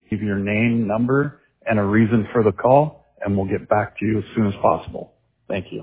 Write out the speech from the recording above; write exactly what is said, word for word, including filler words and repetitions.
Leave your name, number, and a reason for the call, and we'll get back to you as soon as possible. Thank you.